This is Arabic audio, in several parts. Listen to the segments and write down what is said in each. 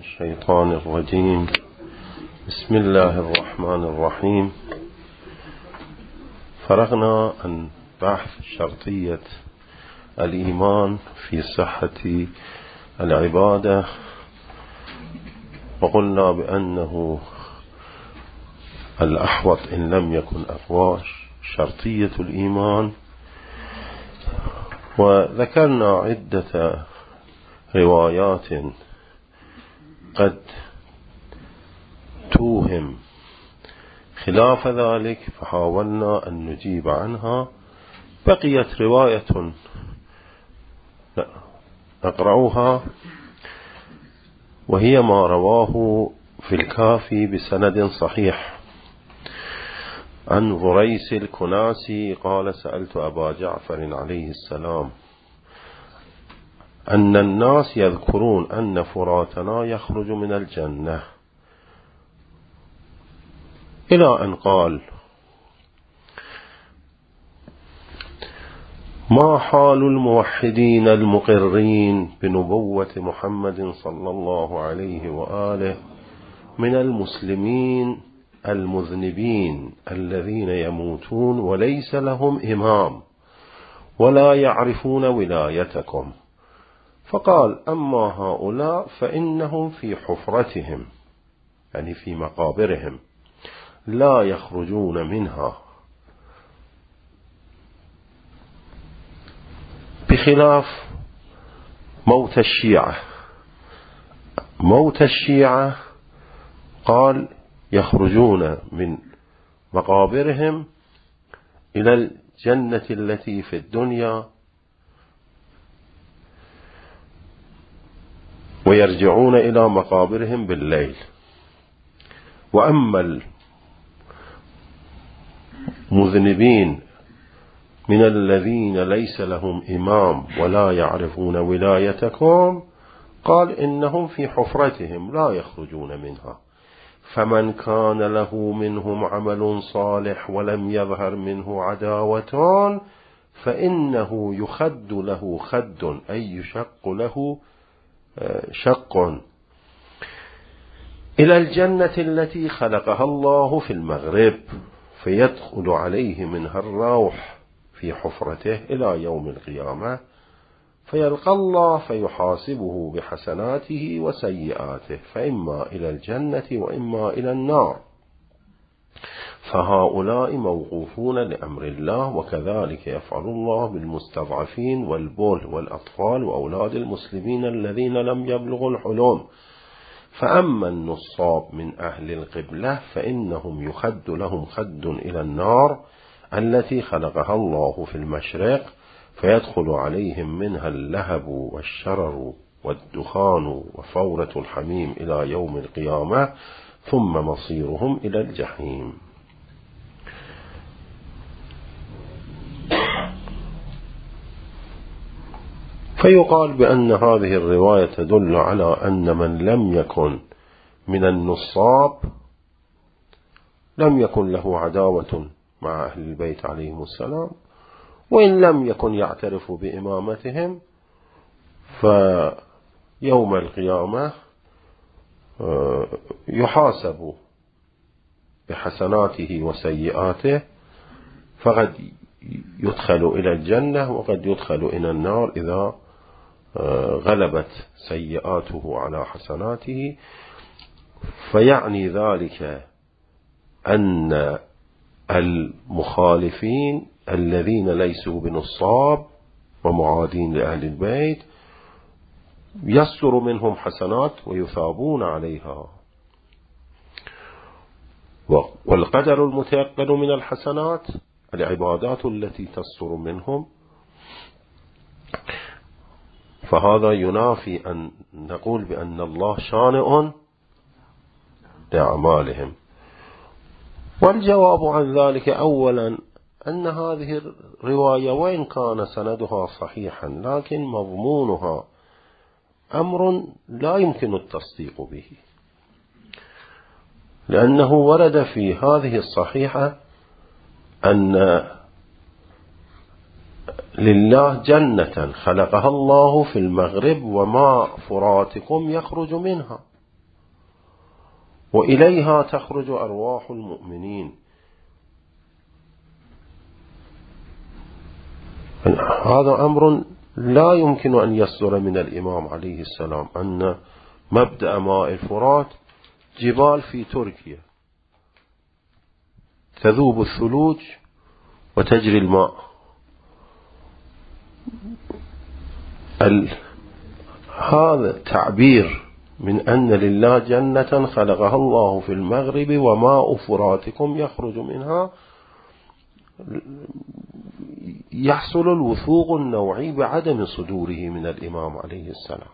الشيطان الرجيم. بسم الله الرحمن الرحيم. فرغنا عن بحث شرطية الإيمان في صحة العبادة، وقلنا بأنه الأحوط إن لم يكن أقوى شرطية الإيمان، وذكرنا عدة روايات قد توهم خلاف ذلك، فحاولنا أن نجيب عنها. بقيت رواية نقرأها، وهي ما رواه في الكافي بسند صحيح عن ضريس الكناسي قال: سألت أبا جعفر عليه السلام أن الناس يذكرون أن فراتنا يخرج من الجنة، إلى أن قال: ما حال الموحدين المقرين بنبوة محمد صلى الله عليه وآله من المسلمين المذنبين الذين يموتون وليس لهم إمام ولا يعرفون ولايتكم؟ فقال: أما هؤلاء فإنهم في حفرتهم، يعني في مقابرهم، لا يخرجون منها، بخلاف موت الشيعة. موت الشيعة قال يخرجون من مقابرهم إلى الجنة التي في الدنيا، ويرجعون إلى مقابرهم بالليل. وأما المذنبين من الذين ليس لهم إمام ولا يعرفون ولايتكم، قال إنهم في حفرتهم لا يخرجون منها، فمن كان له منهم عمل صالح ولم يظهر منه عداوة فإنه يخد له خد، أي يشق له شق إلى الجنة التي خلقها الله في المغرب، فيدخل عليه منها الروح في حفرته إلى يوم القيامة، فيلقى الله فيحاسبه بحسناته وسيئاته، فإما إلى الجنة وإما إلى النار. فهؤلاء موقوفون لأمر الله، وكذلك يفعل الله بالمستضعفين والبول والأطفال وأولاد المسلمين الذين لم يبلغوا الحلم. فأما النصاب من أهل القبلة فإنهم يخد لهم خد إلى النار التي خلقها الله في المشرق، فيدخل عليهم منها اللهب والشرر والدخان وفورة الحميم إلى يوم القيامة، ثم مصيرهم إلى الجحيم. فيقال بأن هذه الرواية تدل على أن من لم يكن من النصاب لم يكن له عداوة مع أهل البيت عليهم السلام، وإن لم يكن يعترف بإمامتهم، فيوم القيامة يحاسب بحسناته وسيئاته، فقد يدخل إلى الجنة وقد يدخل إلى النار إذا غلبت سيئاته على حسناته. فيعني ذلك أن المخالفين الذين ليسوا بنصاب ومعادين لأهل البيت يصدر منهم حسنات ويثابون عليها، والقدر المتيقن من الحسنات العبادات التي تصدر منهم. فهذا ينافي أن نقول بأن الله شانئ لأعمالهم. والجواب عن ذلك أولا أن هذه الرواية وإن كان سندها صحيحا، لكن مضمونها أمر لا يمكن التصديق به، لأنه ورد في هذه الصحيحة أن لله جنة خلقها الله في المغرب وماء فراتكم يخرج منها، وإليها تخرج أرواح المؤمنين. هذا أمر لا يمكن أن يصدر من الإمام عليه السلام، أن مبدأ ماء الفرات جبال في تركيا تذوب الثلوج وتجري الماء. هذا تعبير من أن لله جنة خلقها الله في المغرب وماء فراتكم يخرج منها، يحصل الوثوق النوعي بعدم صدوره من الإمام عليه السلام.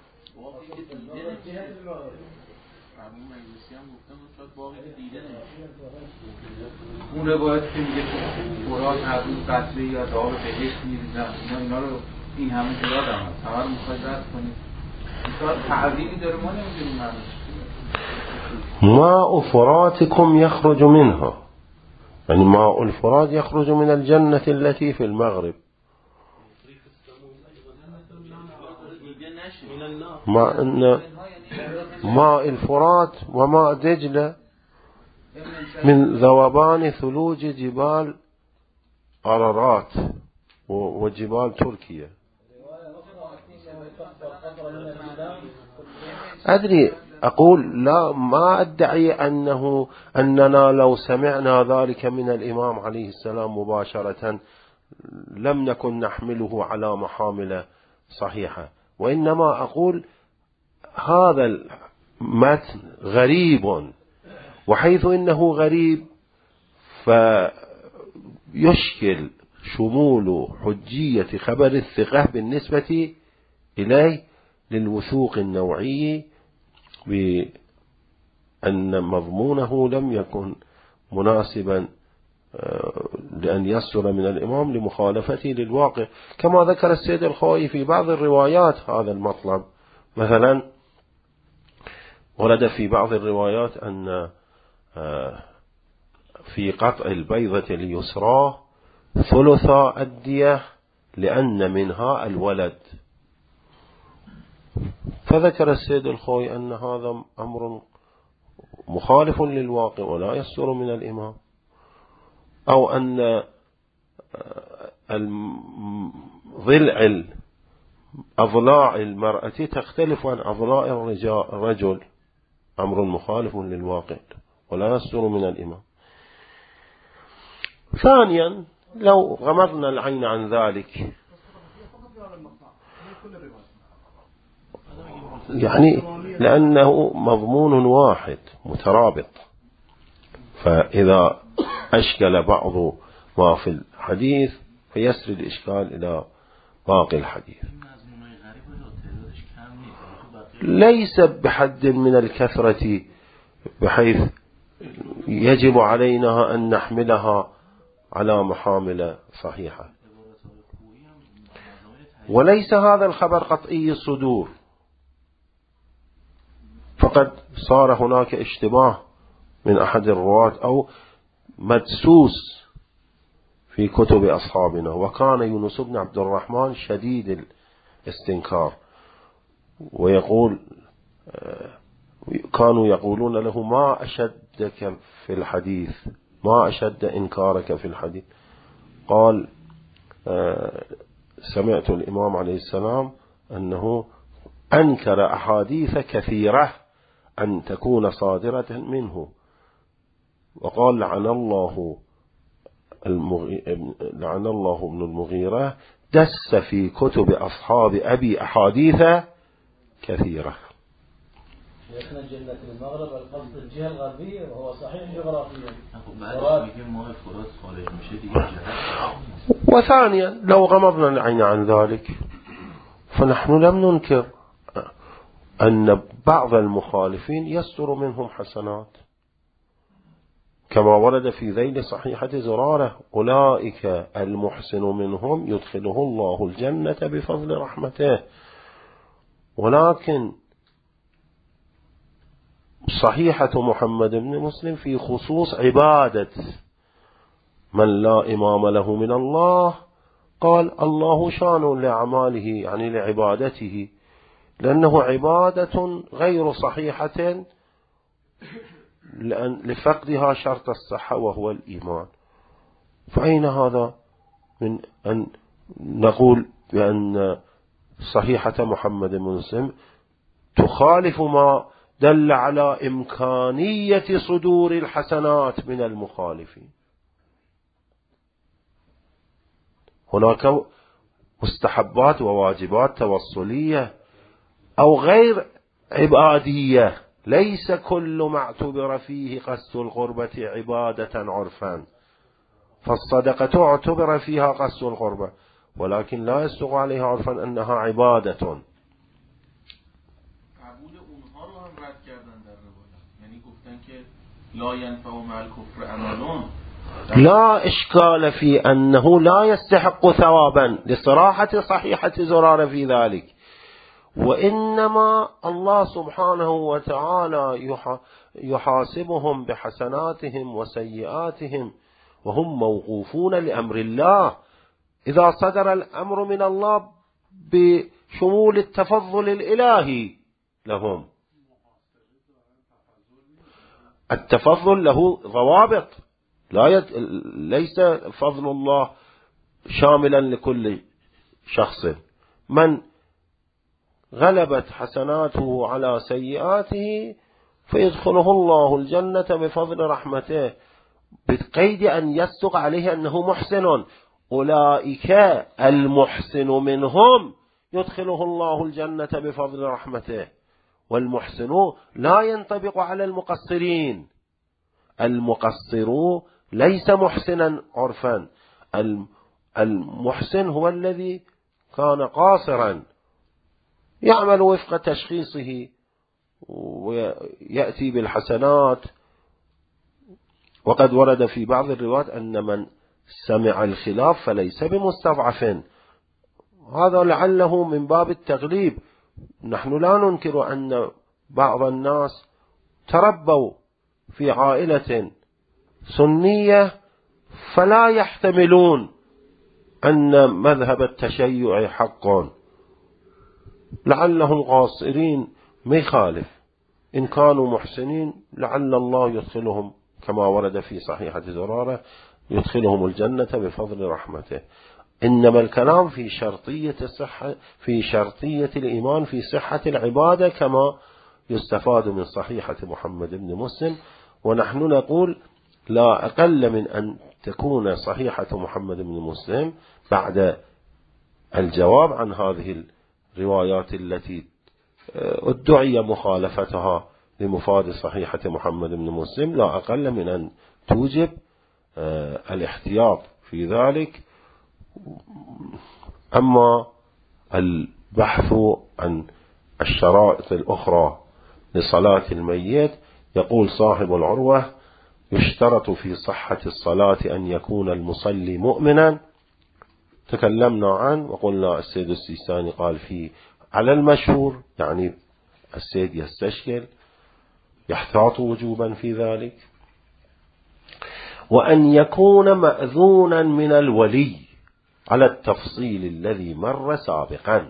اون روایت که میگه فرات هر روز قطره یا دعا به بهشت میریزن، اینا رو این همه زیاد هم هست، همه رو میخواید رد کنید. این تعبیری داره، ما نمیدونیم معنیش. ماء فراتكم يخرج منها، يعني ماء الفرات يخرج من الجنة التي في المغرب. مع أن ماء الفرات وماء دجلة من ذوبان ثلوج جبال أرارات وجبال تركيا. أدري، أقول لا، ما أدعي أننا لو سمعنا ذلك من الإمام عليه السلام مباشرة لم نكن نحمله على محامل صحيحة، وإنما أقول هذا المتن غريب، وحيث إنه غريب فيشكل شمول حجية خبر الثقة بالنسبة إليه للوثوق النوعي بأن مضمونه لم يكن مناسبا لأن يصدر من الإمام لمخالفته للواقع، كما ذكر السيد الخوئي في بعض الروايات هذا المطلب. مثلا ورد في بعض الروايات أن في قطع البيضة اليسرى ثلث الدية لأن منها الولد، فذكر السيد الخوئي أن هذا أمر مخالف للواقع ولا يصدر من الإمام، أو أن ضلع أضلاع المرأة تختلف عن أضلاع الرجل، أمر مخالف للواقع ولا يصدر من الإمام. ثانيا، لو غمضنا العين عن ذلك، يعني لأنه مضمون واحد مترابط، فإذا أشكل بعض ما في الحديث فيسري الإشكال إلى باقي الحديث. ليس بحد من الكثرة بحيث يجب علينا أن نحملها على محامل صحيحة، وليس هذا الخبر قطعي الصدور، فقد صار هناك اشتباه من أحد الرواة أو مدسوس في كتب أصحابنا، وكان يونس بن عبد الرحمن شديد الاستنكار، ويقول كانوا يقولون له ما أشدك في الحديث، ما أشد إنكارك في الحديث. قال سمعت الإمام عليه السلام أنه أنكر أحاديث كثيرة أن تكون صادرة منه، وقال لعن الله ابن المغيرة دس في كتب أصحاب أبي أحاديث كثيرة. شيخنا جنة المغرب القصد الجهة الغربية وهو صحيح جغرافيا. وثانيا، لو غمضنا العين عن ذلك فنحن لم ننكر أن بعض المخالفين يصدر منهم حسنات، كما ورد في ذيل صحيحة زرارة: أولئك المحسن منهم يدخله الله الجنة بفضل رحمته. ولكن صحيحة محمد بن مسلم في خصوص عبادة من لا إمام له من الله، قال الله شان لأعماله، يعني لعبادته، لأنه عبادة غير صحيحة لفقدها شرط الصحة وهو الإيمان. فأين هذا من أن نقول بأن صحيحة محمد بن مسلم تخالف ما دل على إمكانية صدور الحسنات من المخالفين؟ هناك مستحبات وواجبات توصلية أو غير عبادية، ليس كل ما اعتبر فيه قصد القربة عبادة عرفا، فالصدقة اعتبر فيها قصد القربة ولكن لا يصدق عليها عرفا أنها عبادة. لا إشكال في أنه لا يستحق ثوابا لصراحة صحيحة زرارة في ذلك، وإنما الله سبحانه وتعالى يحاسبهم بحسناتهم وسيئاتهم وهم موقوفون لأمر الله. إذا صدر الأمر من الله بشمول التفضل الإلهي لهم، التفضل له ضوابط، ليس فضل الله شاملا لكل شخص. من غلبت حسناته على سيئاته فيدخله الله الجنة بفضل رحمته، بقيد أن يصدق عليه أنه محسن. أولئك المحسن منهم يدخله الله الجنة بفضل رحمته، والمحسن لا ينطبق على المقصرين. المقصر ليس محسنا عرفا، المحسن هو الذي كان قاصرا يعمل وفق تشخيصه ويأتي بالحسنات. وقد ورد في بعض الروايات أن من سمع الخلاف فليس بمستضعف، هذا لعله من باب التغليب. نحن لا ننكر أن بعض الناس تربوا في عائلة سنية فلا يحتملون أن مذهب التشيع حق، لعلهم قاصرين ما يخالف. إن كانوا محسنين لعل الله يدخلهم كما ورد في صحيحة زرارة يدخلهم الجنة بفضل رحمته. إنما الكلام في شرطية الصحة، في شرطية الإيمان في صحة العبادة كما يستفاد من صحيحة محمد بن مسلم. ونحن نقول لا أقل من أن تكون صحيحة محمد بن مسلم بعد الجواب عن هذه الروايات التي ادعي مخالفتها لمفاد صحيحة محمد بن مسلم، لا أقل من أن توجب الاحتياط في ذلك. أما البحث عن الشرائط الأخرى لصلاة الميت، يقول صاحب العروة: يشترط في صحة الصلاة أن يكون المصلي مؤمنا. تكلمنا عنه وقلنا السيد السيستاني قال فيه على المشهور، يعني السيد يستشكل يحتاط وجوبا في ذلك. وأن يكون مأذونا من الولي على التفصيل الذي مر سابقا،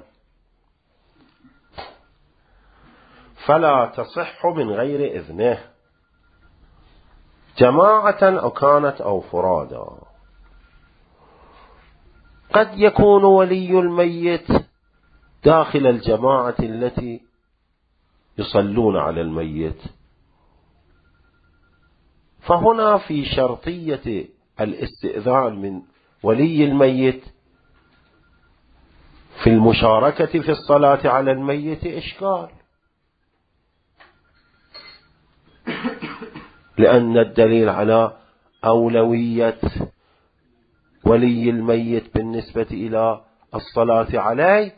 فلا تصح من غير إذنه جماعة أو كانت أو فرادا. قد يكون ولي الميت داخل الجماعة التي يصلون على الميت، فهنا في شرطية الاستئذان من ولي الميت في المشاركة في الصلاة على الميت إشكال، لأن الدليل على أولوية ولي الميت بالنسبة إلى الصلاة عليه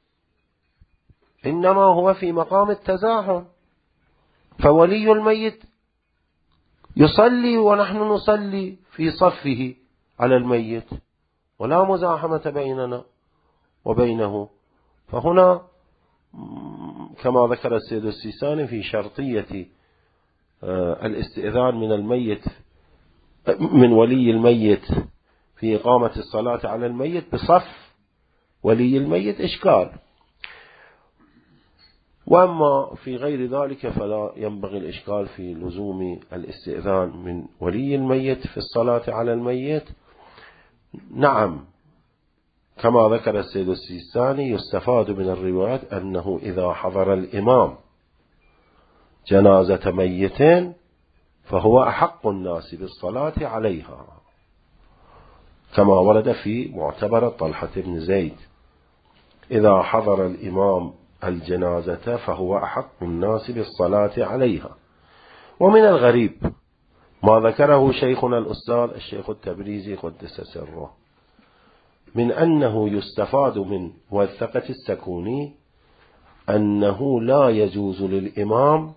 إنما هو في مقام التزاحم، فولي الميت يصلي ونحن نصلي في صفه على الميت ولا مزاحمة بيننا وبينه. فهنا كما ذكر السيد السيستاني في شرطية الاستئذان من الميت من ولي الميت في إقامة الصلاة على الميت بصف ولي الميت إشكال. وأما في غير ذلك فلا ينبغي الإشكال في لزوم الاستئذان من ولي الميت في الصلاة على الميت. نعم، كما ذكر السيد السيستاني يستفاد من الروايات أنه إذا حضر الإمام جنازة ميتين فهو أحق الناس بالصلاة عليها، كما ورد في معتبر طلحة بن زيد: إذا حضر الإمام الجنازة فهو أحق الناس بالصلاة عليها. ومن الغريب ما ذكره شيخنا الأستاذ الشيخ التبريزي قدس سره من أنه يستفاد من وثقة السكوني أنه لا يجوز للإمام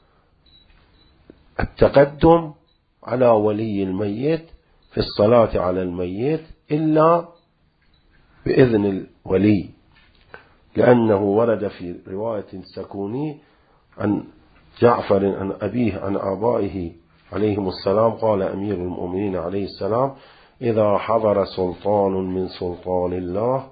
التقدم على ولي الميت في الصلاة على الميت إلا بإذن الولي، لأنه ورد في رواية السكوني عن جعفر عن أبيه عن آبائه عليهم السلام قال أمير المؤمنين عليه السلام: إذا حضر سلطان من سلطان الله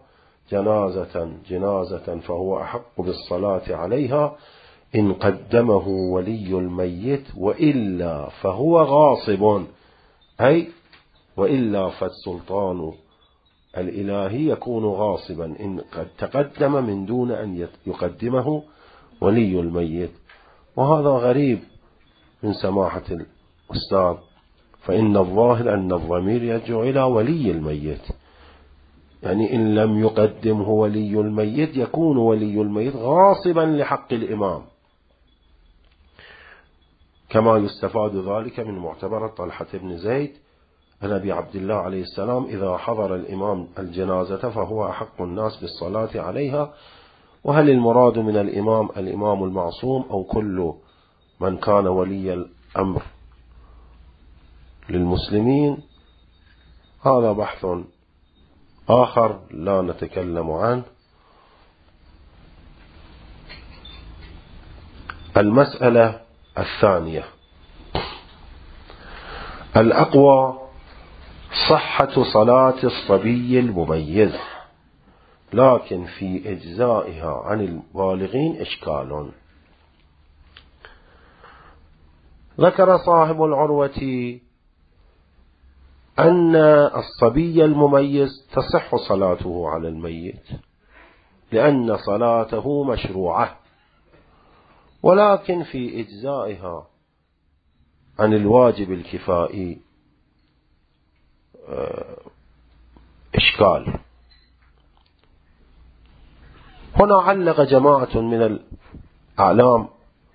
جنازة فهو أحق بالصلاة عليها إن قدمه ولي الميت، وإلا فهو غاصب، أي وإلا فالسلطان الإلهي يكون غاصبا إن قد تقدم من دون أن يقدمه ولي الميت. وهذا غريب من سماحة الأستاذ، فإن الظاهر أن الضمير يرجع إلى ولي الميت، يعني إن لم يقدمه ولي الميت يكون ولي الميت غاصبا لحق الإمام، كما يستفاد ذلك من معتبر طلحة بن زيد عن أبي عبد الله عليه السلام: إذا حضر الإمام الجنازة فهو أحق الناس بالصلاة عليها. وهل المراد من الإمام المعصوم أو كل من كان ولي الأمر للمسلمين؟ هذا بحث آخر لا نتكلم عنه. المسألة الثانية: الأقوى صحة صلاة الصبي المميز، لكن في إجزائها عن البالغين إشكال. ذكر صاحب العروة أن الصبي المميز تصح صلاته على الميت لأن صلاته مشروعة، ولكن في إجزائها عن الواجب الكفائي إشكال. هنا علق جماعة من الأعلام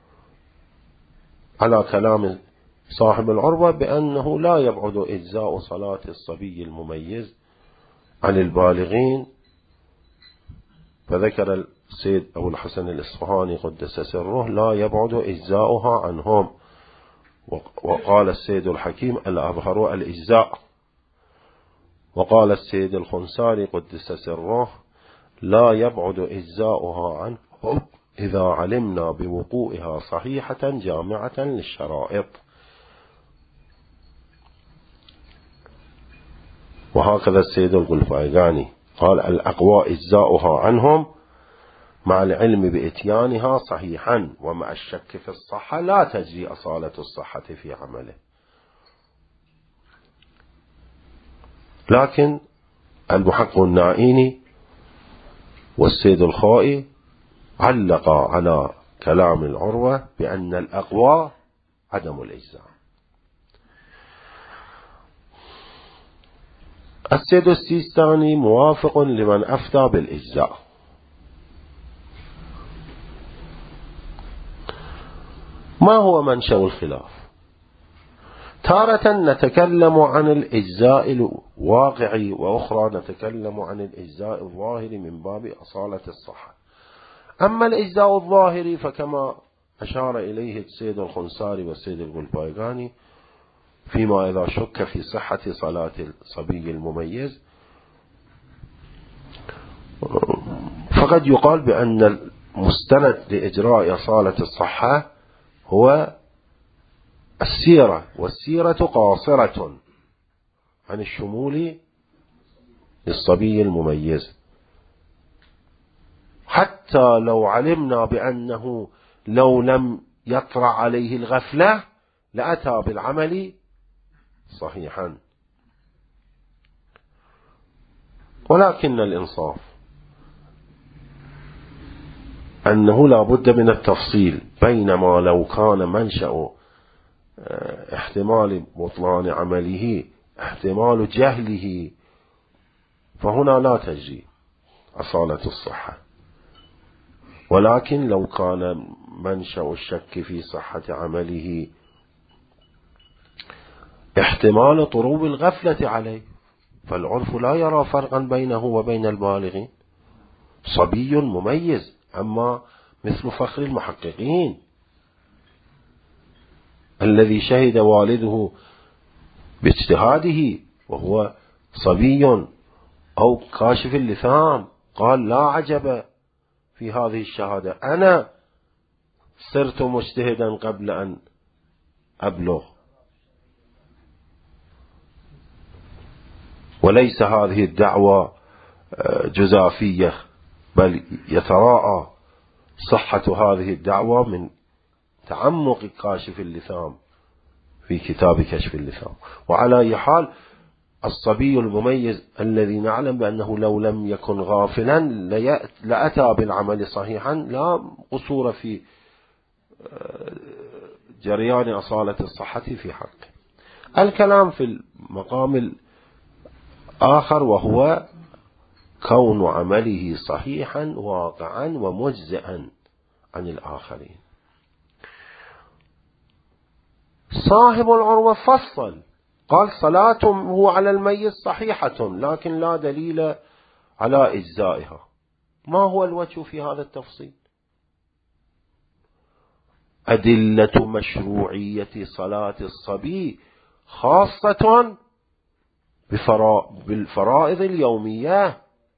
على كلام صاحب العروة بأنه لا يبعد إجزاء صلاة الصبي المميز عن البالغين، فذكر السيد أبو الحسن الإصفهاني قدس سره: لا يبعد إجزاؤها عنهم. وقال السيد الحكيم: الأظهر الإجزاء. وقال السيد الخنساري قدس سره: لا يبعد إجزاؤها عنهم إذا علمنا بوقوعها صحيحة جامعة للشرائط. وهكذا السيد الغلفايقاني قال: الأقوى إجزاؤها عنهم مع العلم بإتيانها صحيحا، ومع الشك في الصحة لا تجري أصالة الصحة في عمله. لكن المحقق النائيني والسيد الخائي علق على كلام العروة بأن الأقوى عدم الإجزاء. السيد السيستاني موافق لمن أفتى بالإجزاء. ما هو منشأ الخلاف؟ تارة نتكلم عن الإجزاء الواقعي، وأخرى نتكلم عن الإجزاء الظاهري من باب أصالة الصحة. أما الإجزاء الظاهري فكما أشار إليه السيد الخنساري والسيد الغلفايقاني فيما إذا شك في صحة صلاة الصبي المميز، فقد يقال بأن المستند لإجراء أصالة الصحة هو السيرة، والسيرة قاصرة عن الشمول للصبي المميز. حتى لو علمنا بأنه لو لم يطرأ عليه الغفلة لأتى بالعمل صحيحا. ولكن الإنصاف أنه لا بد من التفصيل، بينما لو كان منشأ احتمال بطلان عمله احتمال جهله فهنا لا تجري أصالة الصحة. ولكن لو كان منشأ الشك في صحة عمله احتمال طروب الغفلة عليه، فالعرف لا يرى فرقا بينه وبين البالغين، صبي مميز، أما مثل فخر المحققين الذي شهد والده باجتهاده وهو صبي أو كاشف اللثام قال لا عجب في هذه الشهادة، أنا صرت مجتهدا قبل أن أبلغ. وليس هذه الدعوة جزافية، بل يتراءى صحة هذه الدعوة من تعمق كاشف اللثام في كتاب كشف اللثام. وعلى أي حال الصبي المميز الذي نعلم بأنه لو لم يكن غافلا لأتى بالعمل صحيحا، لا قصور في جريان أصالة الصحة في حقه. الكلام في المقام الآخر وهو كون عمله صحيحا واقعا ومجزئا عن الآخرين. صاحب العروة فصل قال صلاته على الميت صحيحة لكن لا دليل على إجزائها. ما هو الوجه في هذا التفصيل؟ أدلة مشروعية صلاة الصبي خاصة بالفرائض اليومية،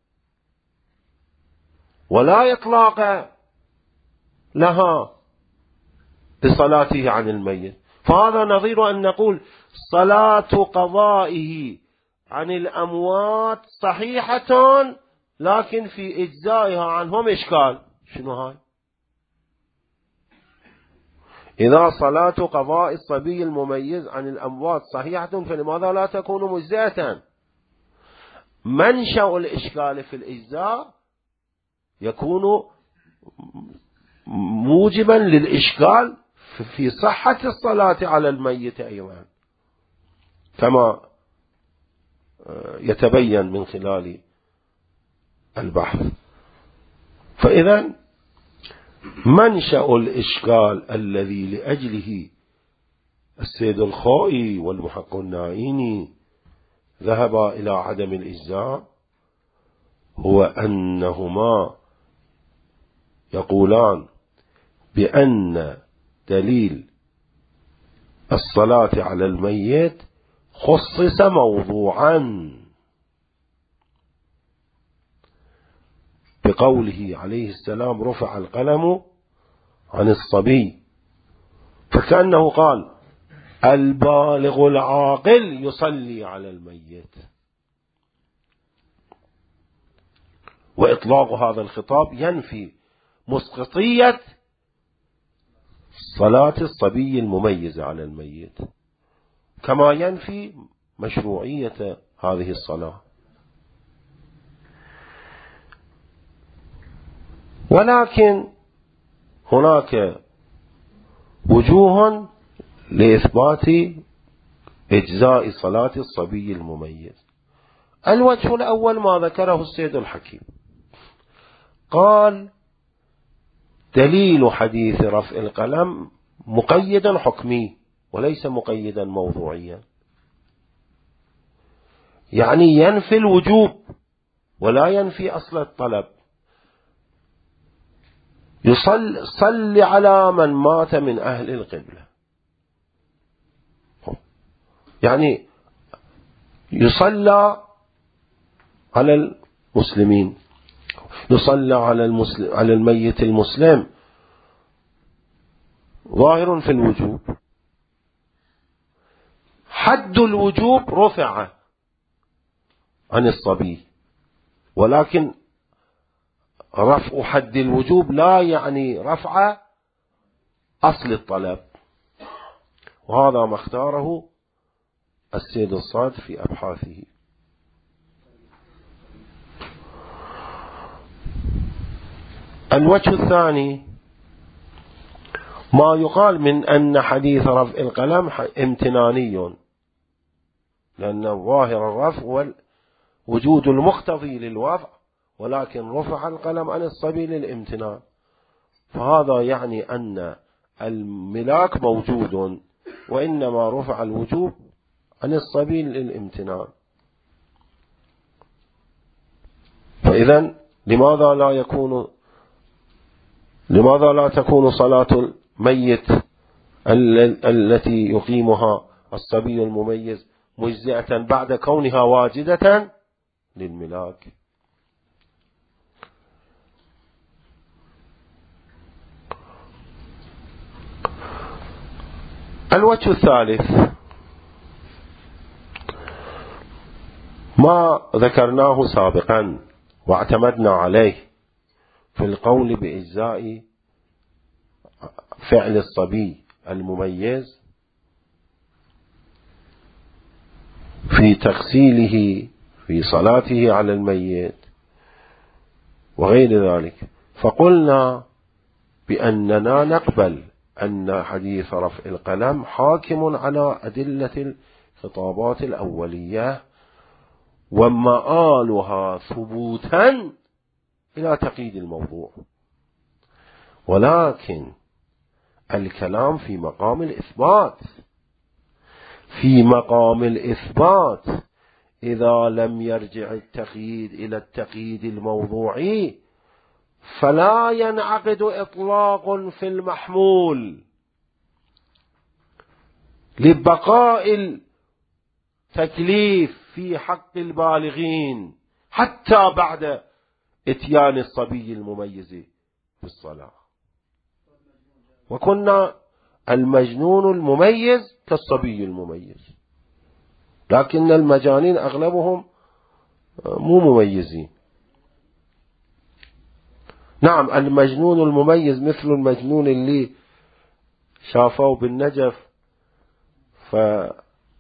ولا إطلاق لها بصلاته عن الميت. فهذا نظير أن نقول صلاة قضائه عن الأموات صحيحة لكن في إجزائها عنهم إشكال. شنو هاي؟ إذا صلاة قضاء الصبي المميز عن الأموات صحيحة فلماذا لا تكون مجزئة؟ منشأ الإشكال في الإجزاء يكون موجبا للإشكال في صحة الصلاة على الميت أيضا، كما يتبين من خلال البحث. فإذا منشأ الإشكال الذي لأجله السيد الخائي والمحقق النائيني ذهبا إلى عدم الإجزاء هو أنهما يقولان بأن دليل الصلاة على الميت خصص موضوعا بقوله عليه السلام رفع القلم عن الصبي، فكأنه قال البالغ العاقل يصلي على الميت. وإطلاق هذا الخطاب ينفي مسقطية صلاة الصبي المميز على الميت، كما ينفي مشروعية هذه الصلاة. ولكن هناك وجوه لإثبات إجزاء صلاة الصبي المميز. الوجه الأول ما ذكره السيد الحكيم، قال دليل حديث رفع القلم مقيدا حكمي وليس مقيدا موضوعيا، يعني ينفي الوجوب ولا ينفي أصل الطلب. يصلي على من مات من أهل القبلة، يعني يصلى على المسلمين، يصلى على الميت المسلم، ظاهر في الوجوب. حد الوجوب رفع عن الصبي، ولكن رفع حد الوجوب لا يعني رفع أصل الطلب، وهذا ما اختاره السيد الصاد في أبحاثه. الوجه الثاني ما يقال من أن حديث رفع القلم امتناني، لأن ظاهر الرفع هو وجود المقتضي للوضع، ولكن رفع القلم عن الصبي للامتنان، فهذا يعني أن الملاك موجود، وإنما رفع الوجوب عن الصبي للامتنان. فإذا لماذا لا تكون صلاة الميت التي يقيمها الصبي المميز مجزئة بعد كونها واجدة للملاك؟ الوجه الثالث ما ذكرناه سابقا واعتمدنا عليه في القول بإجزاء فعل الصبي المميز في تغسيله في صلاته على الميت وغير ذلك. فقلنا بأننا نقبل أن حديث رفع القلم حاكم على أدلة الخطابات الأولية ومآلها ثبوتا إلى تقييد الموضوع، ولكن الكلام في مقام الإثبات. في مقام الإثبات إذا لم يرجع التقييد إلى التقييد الموضوعي فلا ينعقد إطلاق في المحمول لبقاء التكليف في حق البالغين حتى بعد اتيان الصبي المميز بالصلاة. وكنا المجنون المميز كالصبي المميز، لكن المجانين أغلبهم مو مميزين. نعم المجنون المميز مثل المجنون اللي شافوه بالنجف فطلب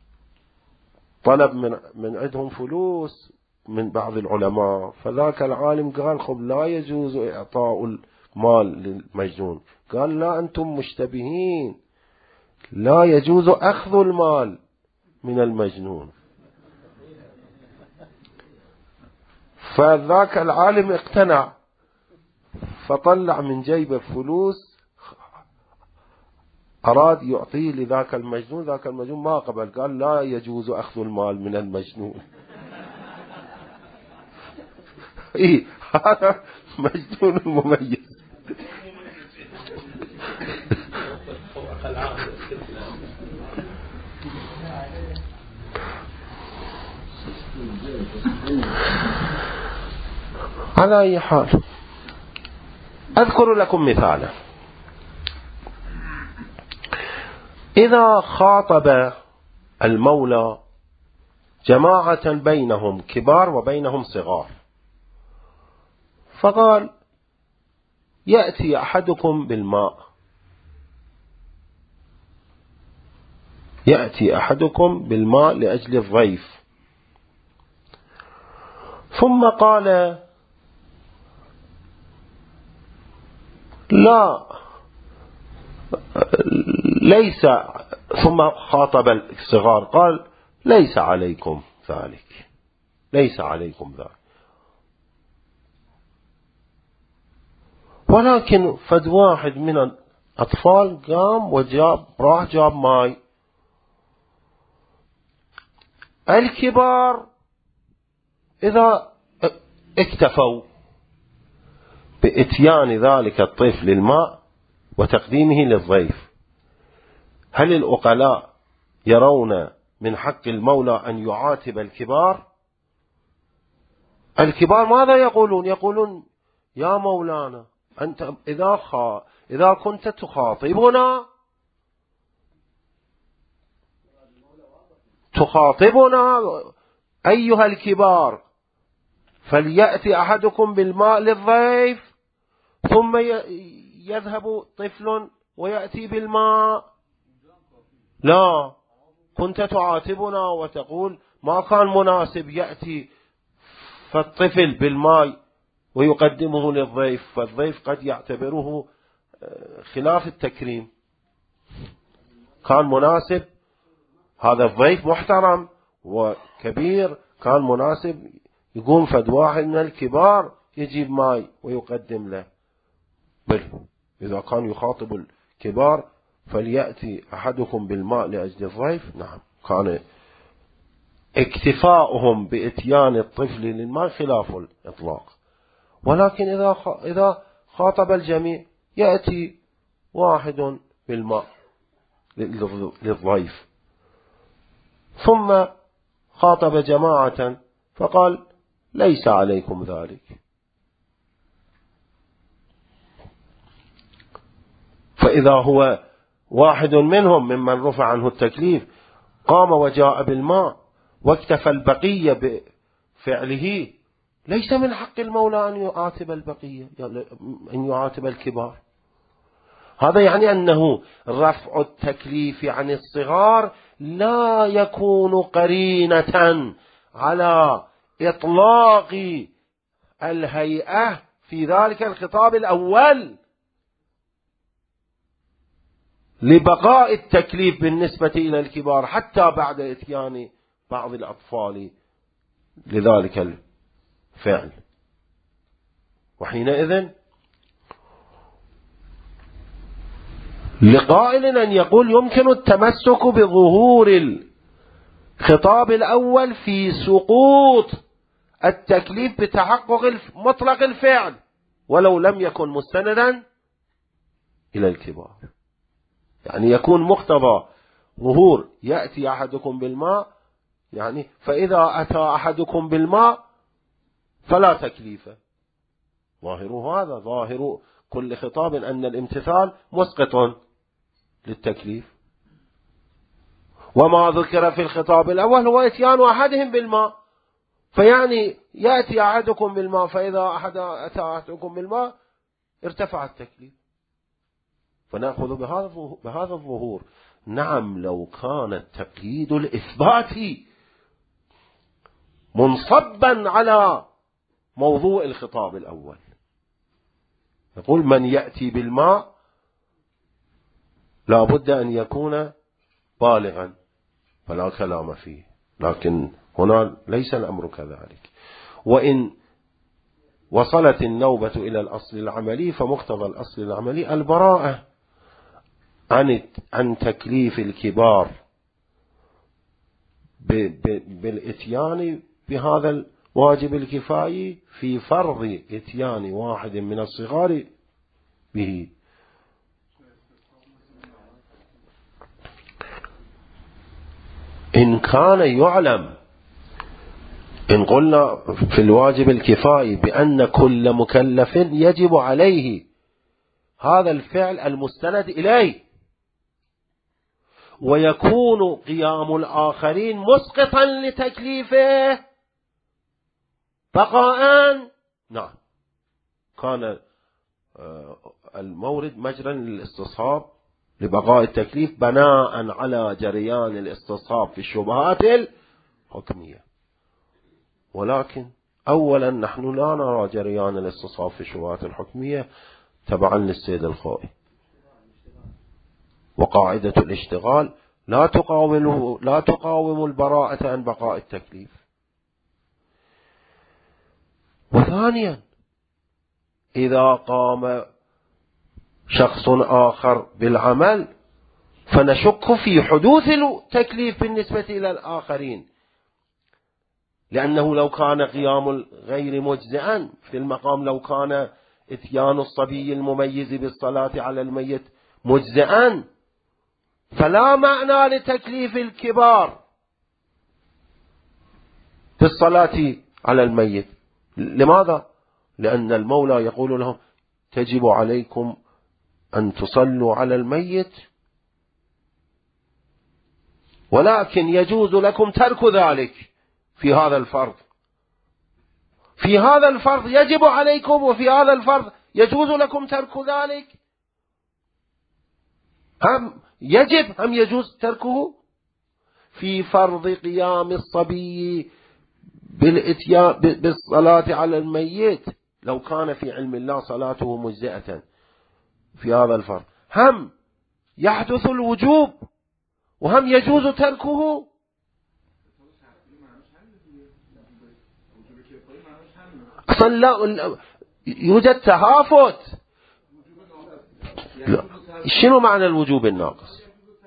من عندهم فلوس من بعض العلماء، فذاك العالم قال خب لا يجوز إعطاء المال للمجنون، قال لا أنتم مشتبهين، لا يجوز أخذ المال من المجنون. فذاك العالم اقتنع فطلع من جيبه فلوس أراد يعطيه لذاك المجنون، ذاك المجنون ما قبل، قال لا يجوز أخذ المال من المجنون. إيه هذا مجنون مميز. على أي حال أذكر لكم مثالا. إذا خاطب المولى جماعة بينهم كبار وبينهم صغار فقال يأتي أحدكم بالماء، يأتي أحدكم بالماء لأجل الضيف، ثم قال لا ليس، ثم خاطب الصغار قال ليس عليكم ذلك، ليس عليكم ذلك، ولكن فد واحد من الأطفال قام وجاب راح جاب ماي. الكبار إذا اكتفوا بإتيان ذلك الطفل الماء وتقديمه للضيف، هل العقلاء يرون من حق المولى أن يعاتب الكبار؟ الكبار ماذا يقولون؟ يقولون يا مولانا أنت إذا كنت تخاطبنا أيها الكبار فليأتي أحدكم بالماء للضيف ثم يذهب طفل ويأتي بالماء. لا، كنت تعاتبنا وتقول ما كان مناسب يأتي فالطفل بالماء ويقدمه للضيف، فالضيف قد يعتبره خلاف التكريم. كان مناسب، هذا الضيف محترم وكبير، كان مناسب يقوم فد واحد من الكبار يجيب ماء ويقدم له. بل إذا كان يخاطب الكبار فليأتي أحدكم بالماء لأجل الضيف، نعم، كان اكتفاؤهم بإتيان الطفل للماء خلاف الإطلاق. ولكن إذا خاطب الجميع يأتي واحد بالماء للضيف، ثم خاطب جماعة فقال ليس عليكم ذلك. فإذا هو واحد منهم ممن رفع عنه التكليف قام وجاء بالماء واكتفى البقية بفعله، ليس من حق المولى أن يعاتب البقية، أن يعاتب الكبار. هذا يعني أنه رفع التكليف عن الصغار لا يكون قرينة على إطلاق الهيئة في ذلك الخطاب الأول لبقاء التكليف بالنسبة إلى الكبار حتى بعد إتيان بعض الأطفال لذلك الفعل. وحينئذ لقائل أن يقول يمكن التمسك بظهور الخطاب الأول في سقوط التكليف بتحقق مطلق الفعل ولو لم يكن مستندا إلى الكبار. يعني يكون مقتضى ظهور يأتي أحدكم بالماء، يعني فإذا أتى أحدكم بالماء فلا تكليف. ظاهره هذا، ظاهر كل خطاب أن الامتثال مسقط للتكليف. وما ذكر في الخطاب الأول هو إتيان أحدهم بالماء، فيعني يأتي أحدكم بالماء، فإذا أتى أحدكم بالماء ارتفع التكليف. فنأخذ بهذا الظهور. نعم، لو كان التقييد الإثباتي منصبا على موضوع الخطاب الأول، يقول من يأتي بالماء لا بد أن يكون بالغا فلا كلام فيه، لكن هنا ليس الأمر كذلك. وإن وصلت النوبة إلى الأصل العملي فمقتضى الأصل العملي البراءة عن تكليف الكبار بالإتيان بهذا الواجب الكفائي في فرض إتيان واحد من الصغار به. إن كان يعلم، إن قلنا في الواجب الكفائي بأن كل مكلف يجب عليه هذا الفعل المستند إليه، ويكون قيام الآخرين مسقطا لتكليفه بقاء، نعم، كان المورد مجرا للاستصحاب لبقاء التكليف بناء على جريان الاستصحاب في الشبهات الحكمية. ولكن أولا نحن لا نرى جريان الاستصحاب في الشبهات الحكمية تبعا للسيد الخوئي، وقاعدة الاشتغال لا تقاوم البراءة عن بقاء التكليف. وثانيا إذا قام شخص آخر بالعمل فنشك في حدوث التكليف بالنسبة إلى الآخرين، لأنه لو كان قيام غير مجزئا في المقام، لو كان إتيان الصبي المميز بالصلاة على الميت مجزئا فلا معنى لتكليف الكبار في الصلاة على الميت. لماذا؟ لأن المولى يقول لهم تجب عليكم أن تصلوا على الميت، ولكن يجوز لكم ترك ذلك في هذا الفرض. في هذا الفرض يجب عليكم، وفي هذا الفرض يجوز لكم ترك ذلك؟ هم يجب هم يجوز تركه؟ في فرض قيام الصبي بالاتيان بالصلاة على الميت، لو كان في علم الله صلاته مجزئة في هذا الفرض، هم يحدث الوجوب وهم يجوز تركه؟ أصلا لا يوجد تهافت. شنو معنى الوجوب الناقص؟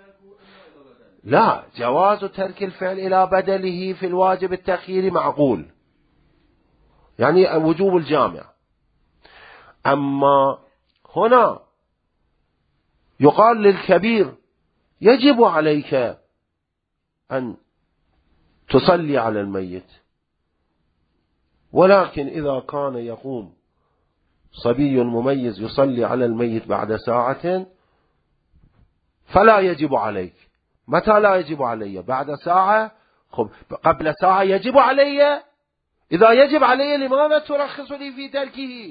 لا، جواز ترك الفعل إلى بدله في الواجب التأخيري معقول، يعني وجوب الجامع. أما هنا يقال للكبير يجب عليك أن تصلي على الميت، ولكن إذا كان يقوم صبي مميز يصلي على الميت بعد ساعة فلا يجب عليك. متى لا يجب علي؟ بعد ساعة. قبل ساعة يجب علي. إذا يجب علي لماذا ترخص لي في تركه؟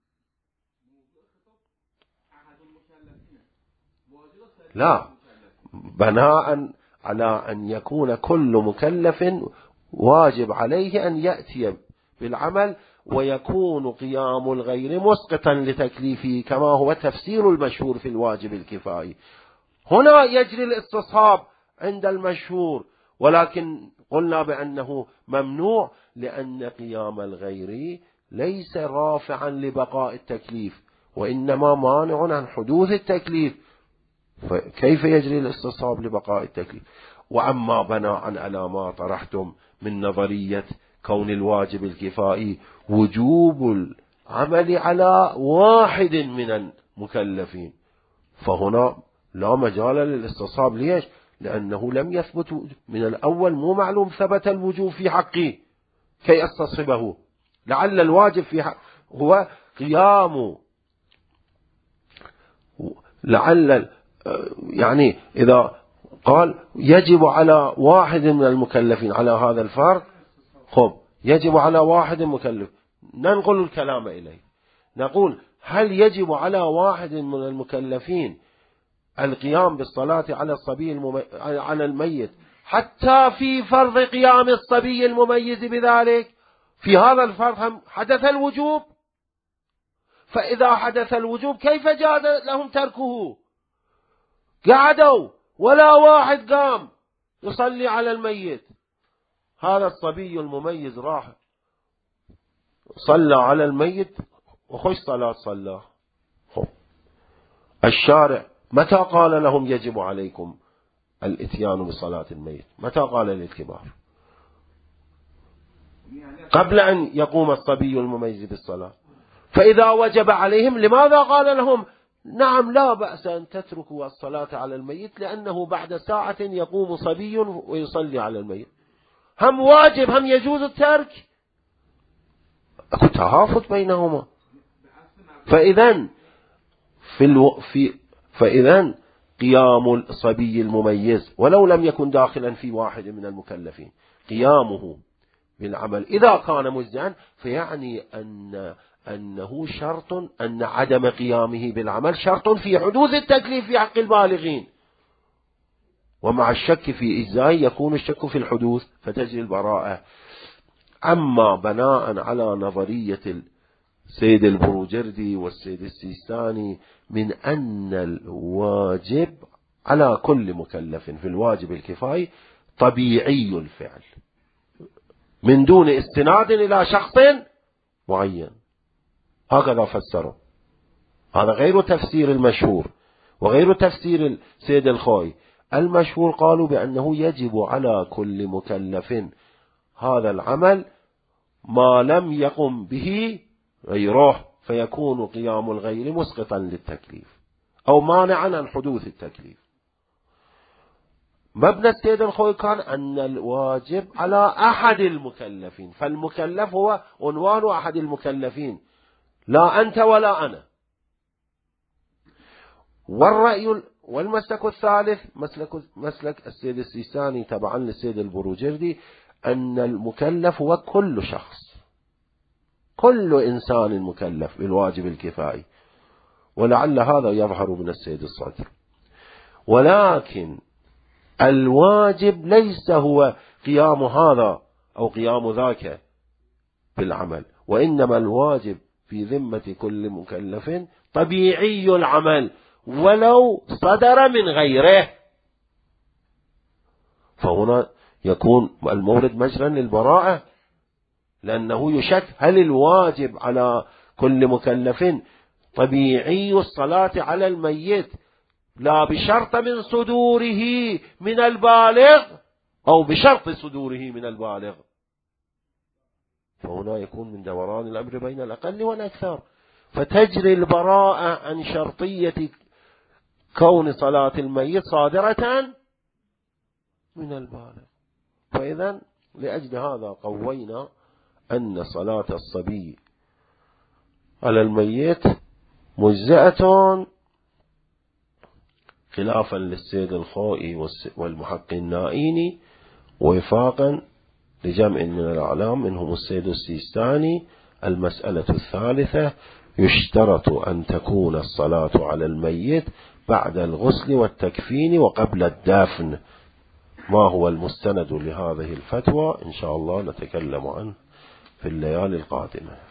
لا، بناء على أن يكون كل مكلف واجب عليه أن يأتي بالعمل، ويكون قيام الغير مسقطا لتكليفه، كما هو تفسير المشهور في الواجب الكفائي. هنا يجري الاستصحاب عند المشهور، ولكن قلنا بأنه ممنوع، لأن قيام الغير ليس رافعا لبقاء التكليف، وإنما مانع عن حدوث التكليف، فكيف يجري الاستصحاب لبقاء التكليف؟ وأما بناء على ما طرحتم من نظرية كون الواجب الكفائي وجوب العمل على واحد من المكلفين، فهنا لا مجال للاستصحاب. ليش؟ لأنه لم يثبت من الأول، مو معلوم ثبت الوجوب في حقه كي استصحبه. لعل الواجب في حق هو قيام، لعل يعني إذا قال يجب على واحد من المكلفين على هذا الفرض، يجب على واحد مكلف، ننقل الكلام إليه، نقول هل يجب على واحد من المكلفين القيام بالصلاة على الصبي على الميت حتى في فرض قيام الصبي المميز بذلك؟ في هذا الفرض هم حدث الوجوب، فإذا حدث الوجوب كيف جاز لهم تركه؟ قعدوا ولا واحد قام يصلي على الميت، هذا الصبي المميز راح صلى على الميت وخش صلاة صلى. الشارع متى قال لهم يجب عليكم الاتيان بصلاة الميت؟ متى قال للكبار؟ قبل أن يقوم الصبي المميز بالصلاة. فإذا وجب عليهم لماذا قال لهم نعم لا بأس أن تتركوا الصلاة على الميت، لأنه بعد ساعة يقوم صبي ويصلي على الميت؟ هم واجب هم يجوز الترك، أكو تهافت بينهما. فإذن قيام الصبي المميز ولو لم يكن داخلا في واحد من المكلفين، قيامه بالعمل إذا كان مجزئا، فيعني أنه شرط، أن عدم قيامه بالعمل شرط في حدوث التكليف في حق البالغين، ومع الشك في إجزاء يكون الشك في الحدوث فتجري البراءة. أما بناء على نظرية السيد البروجردي والسيد السيستاني من أن الواجب على كل مكلف في الواجب الكفائي طبيعي الفعل من دون استناد إلى شخص معين، هكذا فسروا. هذا غير تفسير المشهور وغير تفسير السيد الخوي. المشهور قالوا بأنه يجب على كل مكلف هذا العمل ما لم يقم به غيره، فيكون قيام الغير مسقطا للتكليف أو مانعا عن حدوث التكليف. مبنى السيد الخوي كان أن الواجب على أحد المكلفين، فالمكلف هو عنوان أحد المكلفين، لا أنت ولا أنا. والرأي والمسلك الثالث مسلك السيد السيستاني تبعا للسيد البروجردي، أن المكلف هو كل كل إنسان مكلف بالواجب الكفائي، ولعل هذا يظهر من السيد الصدر. ولكن الواجب ليس هو قيام هذا أو قيام ذاك بالعمل، وإنما الواجب في ذمة كل مكلف طبيعي العمل ولو صدر من غيره. فهنا يكون المورد مجرا للبراءة، لأنه يشك هل الواجب على كل مكلف طبيعي الصلاة على الميت لا بشرط من صدوره من البالغ أو بشرط صدوره من البالغ. فهنا يكون من دوران الأمر بين الأقل والأكثر، فتجري البراءة عن شرطية كون صلاة الميت صادرة من البالغ. فإذا لأجل هذا قوينا أن صلاة الصبي على الميت مجزئة، خلافا للسيد الخوئي والمحقق النائيني، ووفاقا لجمع من الأعلام منهم السيد السيستاني. المسألة الثالثة: يشترط أن تكون الصلاة على الميت بعد الغسل والتكفين وقبل الدفن. ما هو المستند لهذه الفتوى؟ إن شاء الله نتكلم عنه في الليالي القادمة.